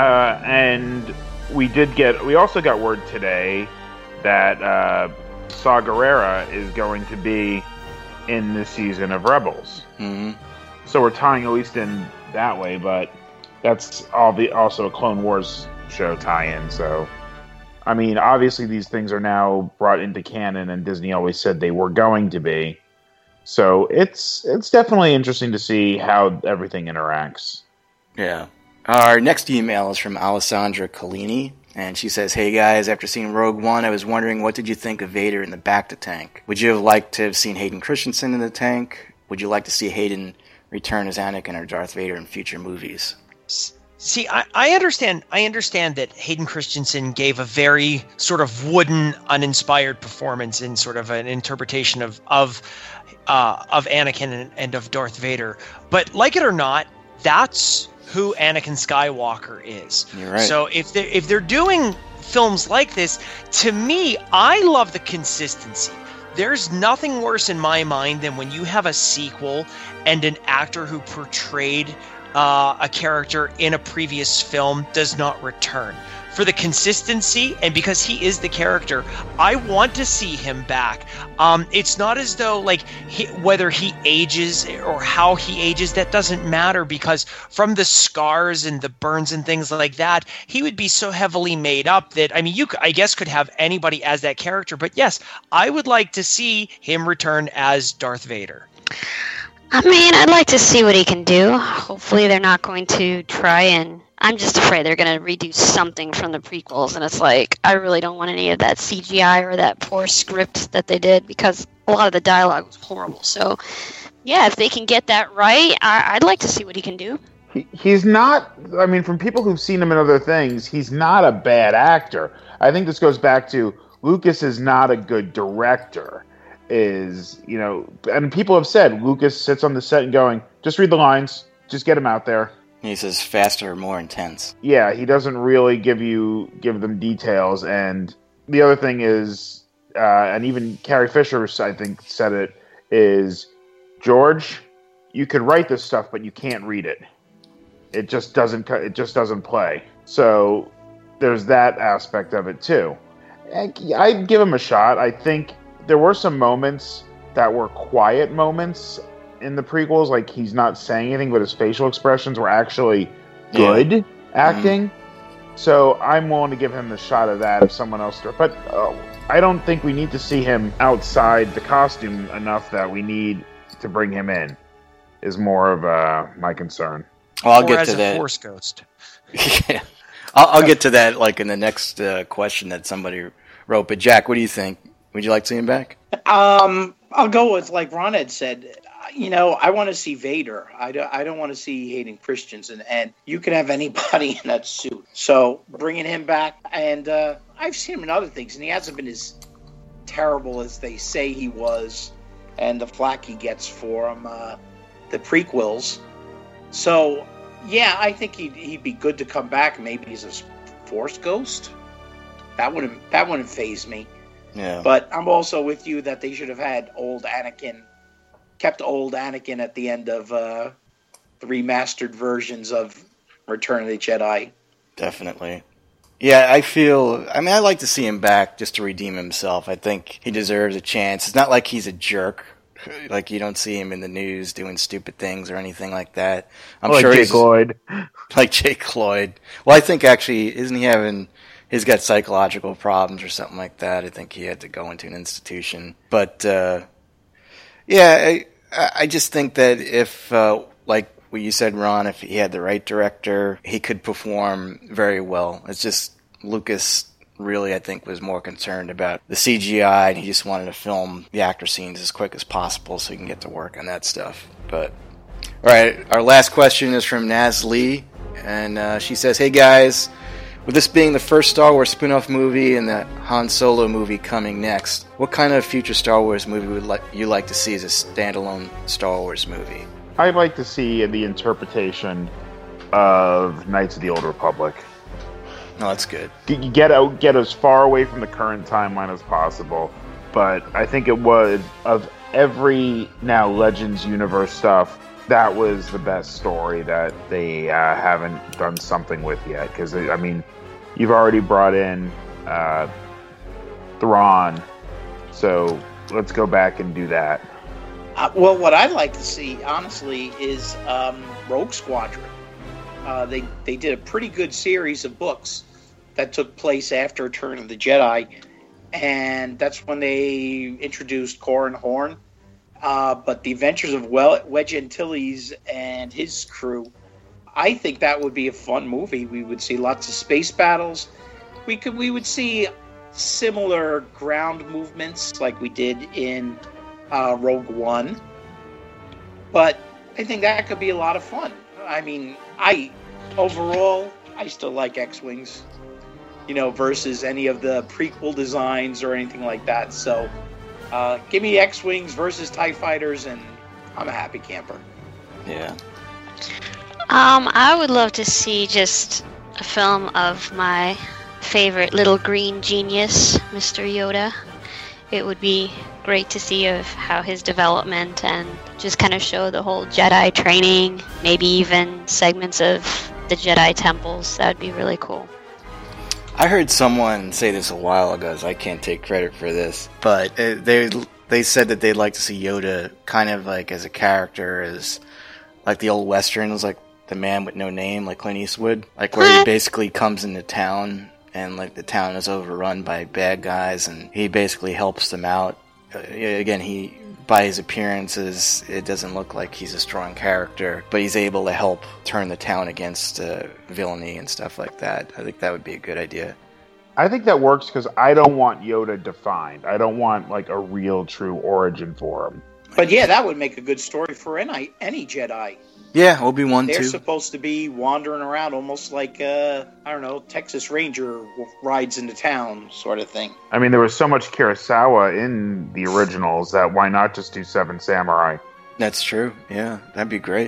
And we also got word today that Saw Gerrera is going to be in this season of Rebels. Mm-hmm. So we're tying at least in that way, but that's also a Clone Wars show tie-in, so obviously these things are now brought into canon, and Disney always said they were going to be, so it's definitely interesting to see how everything interacts. Yeah. Our next email is from Alessandra Collini, and she says, "Hey guys, after seeing Rogue One, I was wondering, what did you think of Vader in the bacta tank? Would you have liked to have seen Hayden Christensen in the tank? Would you like to see Hayden return as Anakin or Darth Vader in future movies?" See, I understand that Hayden Christensen gave a very sort of wooden, uninspired performance in sort of an interpretation of Anakin and of Darth Vader. But like it or not, that's who Anakin Skywalker is. You're right. So if they're doing films like this, to me, I love the consistency. There's nothing worse in my mind than when you have a sequel and an actor who portrayed a character in a previous film does not return. For the consistency, and because he is the character, I want to see him back. It's not as though whether he ages or how he ages, that doesn't matter, because from the scars and the burns and things like that, he would be so heavily made up that you I guess could have anybody as that character. But yes, I would like to see him return as Darth Vader. I'd like to see what he can do. Hopefully they're not going to try and... I'm just afraid they're going to redo something from the prequels, and it's I really don't want any of that CGI or that poor script that they did, because a lot of the dialogue was horrible. So, yeah, if they can get that right, I'd like to see what he can do. He's not... from people who've seen him in other things, he's not a bad actor. I think this goes back to Lucas is not a good director. And people have said Lucas sits on the set and going, just read the lines, just get him out there. He says faster, more intense. Yeah, he doesn't really give them details. And the other thing is, and even Carrie Fisher, I think, said it, is, George, you could write this stuff, but you can't read it. It just doesn't play. So there's that aspect of it too. I'd give him a shot. I think there were some moments that were quiet moments in the prequels, like he's not saying anything, but his facial expressions were actually good acting. So I'm willing to give him the shot of that if someone else does. But I don't think we need to see him outside the costume enough that we need to bring him in, is more of my concern. Well, I'll get to that. Force ghost. Yeah. I'll get to that like in the next question that somebody wrote. But Jack, what do you think? Would you like to see him back? I'll go with, like Ron had said, I want to see Vader. I don't want to see Hayden Christensen, and you can have anybody in that suit. So bringing him back, and I've seen him in other things, and he hasn't been as terrible as they say he was, and the flack he gets for him, the prequels. So yeah, I think he'd be good to come back. Maybe he's a Force ghost. That wouldn't faze me. Yeah. But I'm also with you that they should have had kept old Anakin at the end of the remastered versions of Return of the Jedi. Definitely. Yeah, I like to see him back just to redeem himself. I think he deserves a chance. It's not like he's a jerk. Like, you don't see him in the news doing stupid things or anything like that. I'm like sure Jake Lloyd. Like Jake Lloyd. Well, I think actually, he's got psychological problems or something like that. I think he had to go into an institution. But, I just think that if, like what you said, Ron, if he had the right director, he could perform very well. It's just Lucas really, I think, was more concerned about the CGI, and he just wanted to film the actor scenes as quick as possible so he can get to work on that stuff. But, all right, our last question is from Naz Lee, and she says, "Hey guys, with this being the first Star Wars spin-off movie and the Han Solo movie coming next, what kind of future Star Wars movie would you like to see as a standalone Star Wars movie?" I'd like to see the interpretation of Knights of the Old Republic. No, that's good. Get as far away from the current timeline as possible. But I think it was, of every now Legends universe stuff, that was the best story that they haven't done something with yet. Because, I mean, you've already brought in Thrawn, so let's go back and do that. Well, what I'd like to see, honestly, is Rogue Squadron. They did a pretty good series of books that took place after Return of the Jedi, and that's when they introduced Corran Horn. But the adventures of Wedge Antilles and his crew, I think that would be a fun movie. We would see lots of space battles. We would see similar ground movements like we did in Rogue One. But I think that could be a lot of fun. I mean, overall, I still like X-Wings, versus any of the prequel designs or anything like that. So give me X-Wings versus TIE Fighters, and I'm a happy camper. Yeah. I would love to see just a film of my favorite little green genius, Mr. Yoda. It would be great to see of how his development and just kind of show the whole Jedi training, maybe even segments of the Jedi temples. That would be really cool. I heard someone say this a while ago, so I can't take credit for this, but they said that they'd like to see Yoda kind of like as a character, as like the old westerns, like The Man with No Name, like Clint Eastwood, like where he basically comes into town and like the town is overrun by bad guys, and he basically helps them out. Again, by his appearances, it doesn't look like he's a strong character, but he's able to help turn the town against villainy and stuff like that. I think that would be a good idea. I think that works because I don't want Yoda defined. I don't want like a real, true origin for him. But yeah, that would make a good story for any Jedi. Yeah, Obi-Wan They're too. supposed to be wandering around almost like, I don't know, Texas Ranger rides into town sort of thing. I mean, there was so much Kurosawa in the originals that why not just do Seven Samurai? That's true. Yeah, that'd be great.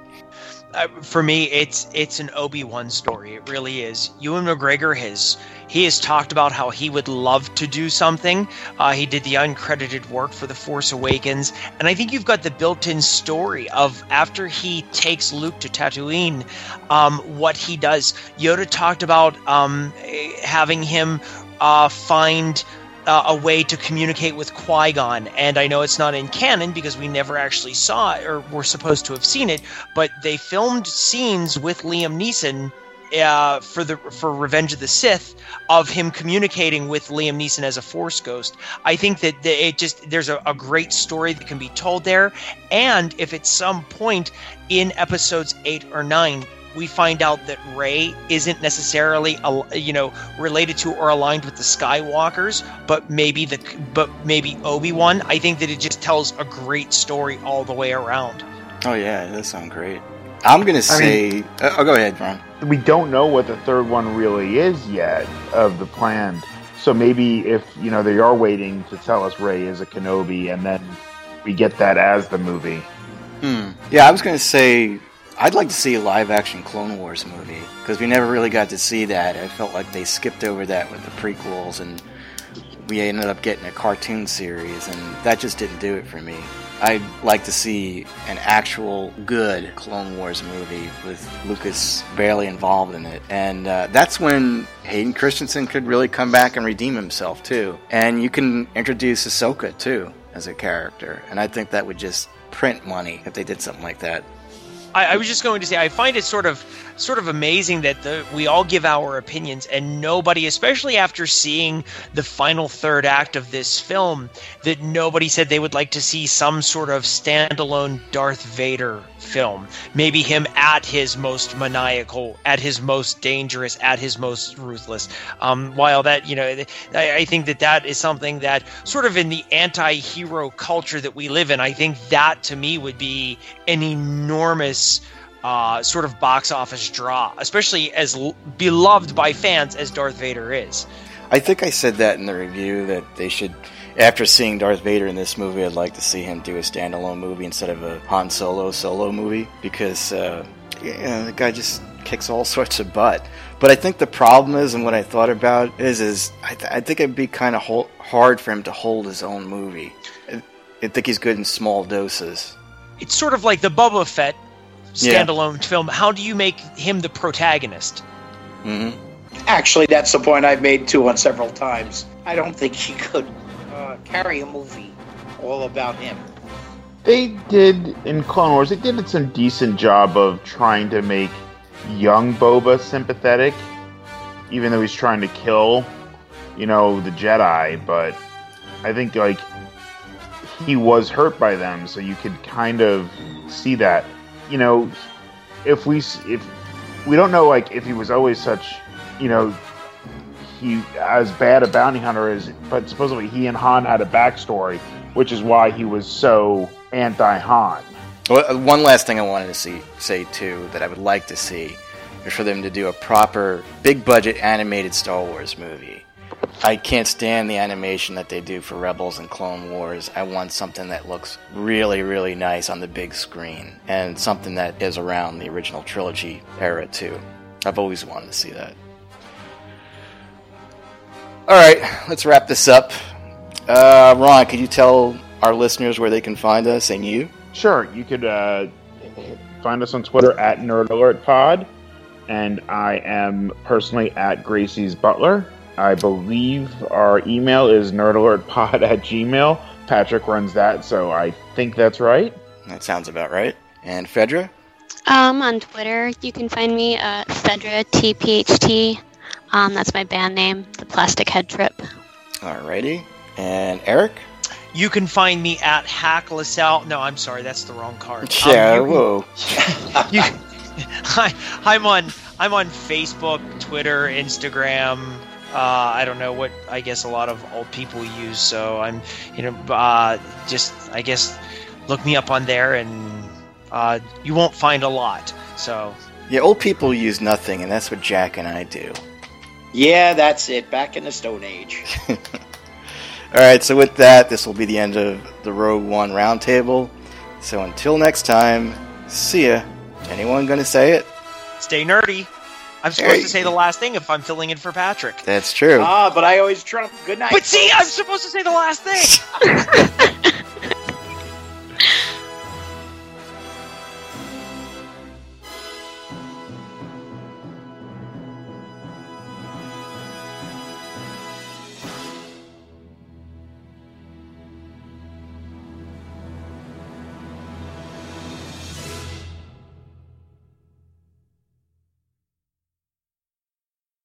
For me, it's an Obi-Wan story. It really is. Ewan McGregor has talked about how he would love to do something. He did the uncredited work for The Force Awakens, and I think you've got the built-in story of after he takes Luke to Tatooine, what he does. Yoda talked about having him find a way to communicate with Qui-Gon, and I know it's not in canon because we never actually saw it, or were supposed to have seen it, but they filmed scenes with Liam Neeson for Revenge of the Sith of him communicating with Liam Neeson as a Force ghost. I think that there's a great story that can be told there, and if at some point in episodes 8 or 9 we find out that Rey isn't necessarily, related to or aligned with the Skywalkers, but maybe Obi-Wan. I think that it just tells a great story all the way around. Oh yeah, that sounds great. I'm gonna say, go ahead, Ron. We don't know what the third one really is yet of the planned. So maybe if they are waiting to tell us Rey is a Kenobi, and then we get that as the movie. Yeah, I was gonna say, I'd like to see a live-action Clone Wars movie, because we never really got to see that. I felt like they skipped over that with the prequels, and we ended up getting a cartoon series, and that just didn't do it for me. I'd like to see an actual good Clone Wars movie with Lucas barely involved in it, and that's when Hayden Christensen could really come back and redeem himself, too. And you can introduce Ahsoka, too, as a character, and I think that would just print money if they did something like that. I was just going to say, I find it sort of amazing that we all give our opinions, and nobody, especially after seeing the final third act of this film, that nobody said they would like to see some sort of standalone Darth Vader film. Maybe him at his most maniacal, at his most dangerous, at his most ruthless. While that, I think that is something that sort of in the anti-hero culture that we live in, I think that to me would be an enormous sort of box office draw, especially as beloved by fans as Darth Vader is. I think I said that in the review, that they should, after seeing Darth Vader in this movie, I'd like to see him do a standalone movie instead of a Han solo movie, because the guy just kicks all sorts of butt. But I think the problem is, and what I thought about is I think it'd be kind of hard for him to hold his own movie. I think he's good in small doses. It's sort of like the Boba Fett standalone film. How do you make him the protagonist? Mm-hmm. Actually, that's the point I've made too on several times. I don't think he could carry a movie all about him. They did, in Clone Wars, they did some decent job of trying to make young Boba sympathetic, even though he's trying to kill, the Jedi, but I think, he was hurt by them, so you could kind of see that. If we don't know, if he was always such, he as bad a bounty hunter as, but supposedly he and Han had a backstory, which is why he was so anti-Han. Well, one last thing I wanted to say too, that I would like to see, is for them to do a proper, big-budget animated Star Wars movie. I can't stand the animation that they do for Rebels and Clone Wars. I want something that looks really, really nice on the big screen, and something that is around the original trilogy era too. I've always wanted to see that. Alright, let's wrap this up. Ron, could you tell our listeners where they can find us, and you? Sure, you could find us on Twitter at NerdAlertPod, and I am personally at Gracie's Butler. I believe our email is nerdalertpod@gmail.com. Patrick runs that, so I think that's right. That sounds about right. And Fedra? On Twitter, you can find me at Fedra TPHT. That's my band name, The Plastic Head Trip. Alrighty. And Eric? You can find me at HackLaSalle. No, I'm sorry, that's the wrong card. Yeah, whoa. I'm on Facebook, Twitter, Instagram. I don't know what, I guess a lot of old people use, so I'm, I guess look me up on there, and you won't find a lot. So Yeah, old people use nothing, and that's what Jack and I do. Yeah, that's it. Back in the Stone Age. Alright, so with that, this will be the end of the Rogue One Roundtable. So until next time, see ya. Anyone gonna say it? Stay nerdy. I'm supposed to say the last thing if I'm filling in for Patrick. That's true. But I always trump. Good night. But see, I'm supposed to say the last thing!